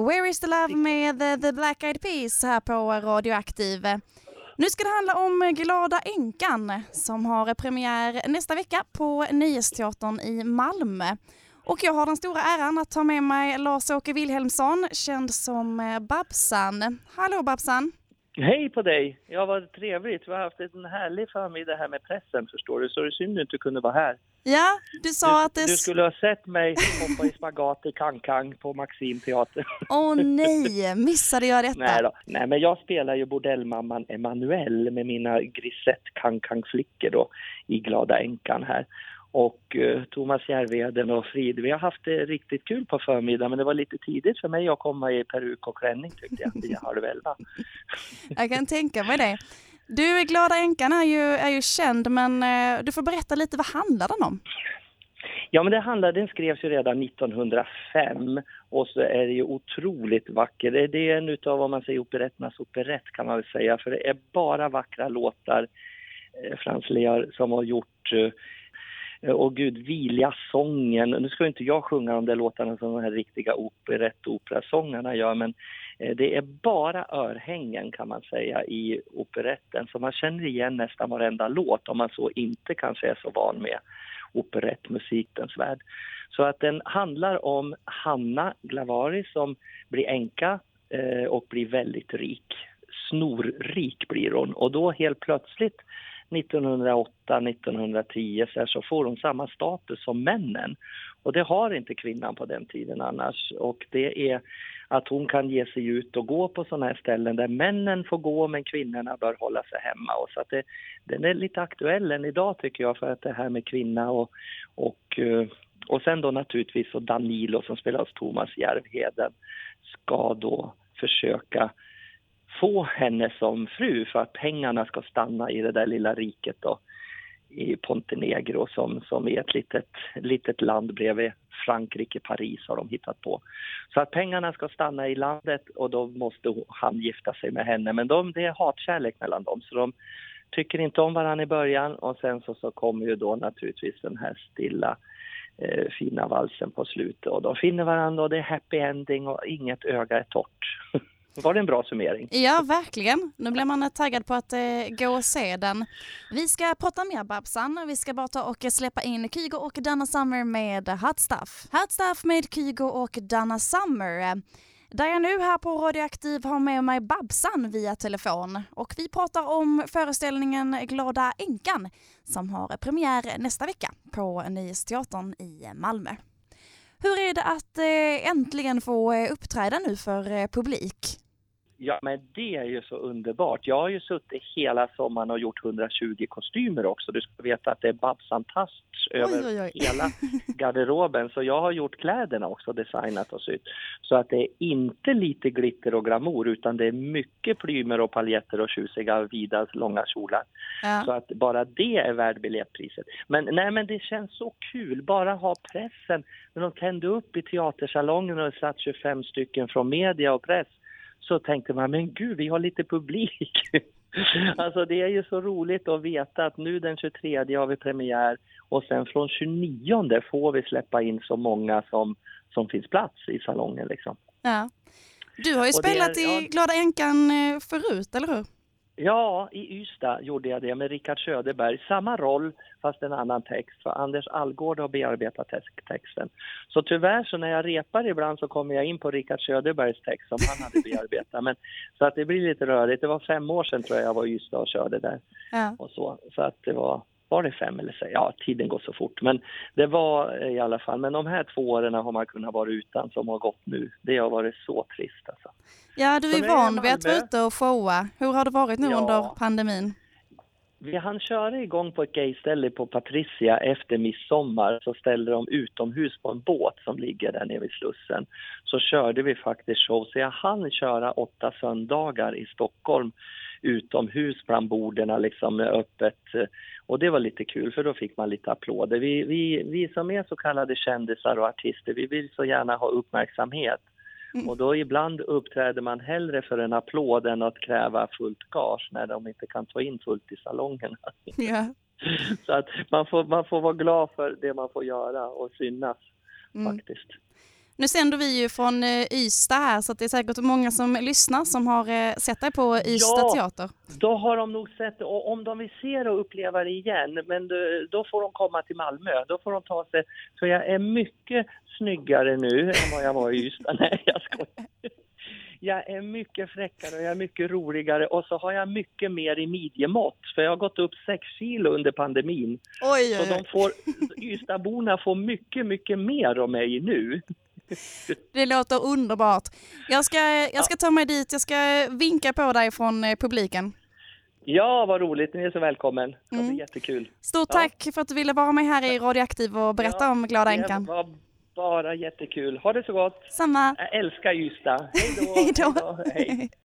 Where is the Love med The Black Eyed Peas här på Radioaktiv. Nu ska det handla om Glada änkan som har premiär nästa vecka på Nöjesteatern i Malmö. Och jag har den stora äran att ta med mig Lars-Åke Wilhelmsson, känd som Babsan. Hallå Babsan! Hej på dig! Ja, vad trevligt. Vi har haft en härlig förmiddag här med pressen, förstår du. Så det är synd att du inte kunde vara här. Ja, du sa att det... Du skulle ha sett mig hoppa i spagat i Kang på Maxim teater. Åh nej, missade jag detta? Nej, men jag spelar ju bordellmamman Emanuel med mina Grisette Kang-flickor då i Glada änkan här. Och Thomas Järvheden och Frid, vi har haft det riktigt kul på förmiddagen, men det var lite tidigt för mig att komma i peruk och klänning tyckte jag, 10:30. Jag kan tänka mig det. Du, Glada änkan är ju känd, men du får berätta lite, vad handlar den om? Ja, men den skrevs ju redan 1905 och så är det ju otroligt vacker. Det är en utav, vad man säger, operetternas operett kan man väl säga, för det är bara vackra låtar Frans Lear som har gjort. Och Gud, Vilja-sången. Nu ska inte jag sjunga de där låtarna som de här riktiga operasångarna gör, men det är bara örhängen kan man säga i operetten. Så man känner igen nästan varenda låt om man så inte kanske är så van med operettmusikens värld. Så att den handlar om Hanna Glavari som blir änka och blir väldigt rik. Snorrik blir hon. Och då helt plötsligt 1908-1910 så får hon samma status som männen. Och det har inte kvinnan på den tiden annars. Och det är att hon kan ge sig ut och gå på sådana här ställen där männen får gå men kvinnorna bör hålla sig hemma. Och så att den är lite aktuell än idag tycker jag, för att det här med kvinna och sen då naturligtvis och Danilo som spelar hos Thomas Järvheden ska då försöka få henne som fru för att pengarna ska stanna i det där lilla riket då, i Pontenegro som är ett litet land bredvid Frankrike, Paris har de hittat på. Så att pengarna ska stanna i landet och då måste han gifta sig med henne. Men det är hatkärlek mellan dem så de tycker inte om varandra i början och sen så kommer ju då naturligtvis den här stilla fina valsen på slutet och de finner varandra och det är happy ending och inget öga är torrt. Var det en bra summering? Ja, verkligen. Nu blir man taggad på att gå och se den. Vi ska prata mer Babsan. Vi ska bara ta och släppa in Kygo och Donna Summer med Hot Stuff. Hot Stuff med Kygo och Donna Summer. Där jag nu här på Radioaktiv har med mig Babsan via telefon. Och vi pratar om föreställningen Glada änkan som har premiär nästa vecka på Nöjesteatern i Malmö. Hur är det att äntligen få uppträda nu för publik? Ja, men det är ju så underbart. Jag har ju suttit hela sommaren och gjort 120 kostymer också. Du ska veta att det är Babsan-tasts över hela garderoben. Så jag har gjort kläderna också, designat och sytt. Så att det är inte lite glitter och glamour utan det är mycket plymer och paljetter och tjusiga vida långa kjolar. Ja. Så att bara det är värd biljettpriset. Men det känns så kul. Bara ha pressen. När de tände upp i teatersalongen och det satt 25 stycken från media och press. Så tänkte man, men gud, vi har lite publik. Alltså det är ju så roligt att veta att nu den 23 har vi premiär och sen från 29 får vi släppa in så många som finns plats i salongen liksom. Ja. Du har ju spelat i Glada änkan förut, eller hur? Ja, i Ystad gjorde jag det med Richard Söderberg. Samma roll fast en annan text. För Anders Algård har bearbetat texten. Så tyvärr så när jag repar ibland så kommer jag in på Richard Söderbergs text som han hade bearbetat. Så att det blir lite rörigt. Det var 5 år sedan tror jag var i Ystad och körde där. Ja. Och så att det var det 5 eller 6? Ja, tiden går så fort. Men det var i alla fall. Men de här 2 åren har man kunnat vara utan som har gått nu. Det har varit så trist alltså. Ja, du är van vid att vara ute och showa. Hur har det varit nu under pandemin? Vi hann köra igång på ett gayställe på Patricia efter midsommar. Så ställde de utomhus på en båt som ligger där nere vid Slussen. Så körde vi faktiskt show. Så jag hann köra 8 söndagar i Stockholm utomhus bland borderna liksom öppet. Och det var lite kul för då fick man lite applåder. Vi som är så kallade kändisar och artister, vi vill så gärna ha uppmärksamhet. Och då ibland uppträder man hellre för en applåd än att kräva fullt gage när de inte kan ta in fullt i salongen. Yeah. Så att man får vara glad för det man får göra och synas faktiskt. Nu sänder vi ju från Ystad här, så att det är säkert många som lyssnar som har sett dig på Ystad teater. Då har de nog sett, och om de vill se det och uppleva det igen, men då får de komma till Malmö. Då får de ta sig, för jag är mycket snyggare nu än vad jag var i Ystad. Nej, jag skojar. Jag är mycket fräckare och jag är mycket roligare, och så har jag mycket mer i midjemått, för jag har gått upp 6 kilo under pandemin. Oj. Så Ystadborna får mycket, mycket mer av mig nu. Det låter underbart. Jag ska ta mig dit, jag ska vinka på dig från publiken. Ja, vad roligt, ni är så välkommen. Det blir jättekul. Stort tack för att du ville vara med här i Radioaktiv och berätta om Glada änkan. Det var bara jättekul. Ha det så gott. Samma. Jag älskar Ystad. Hej då. Hej då. Hej.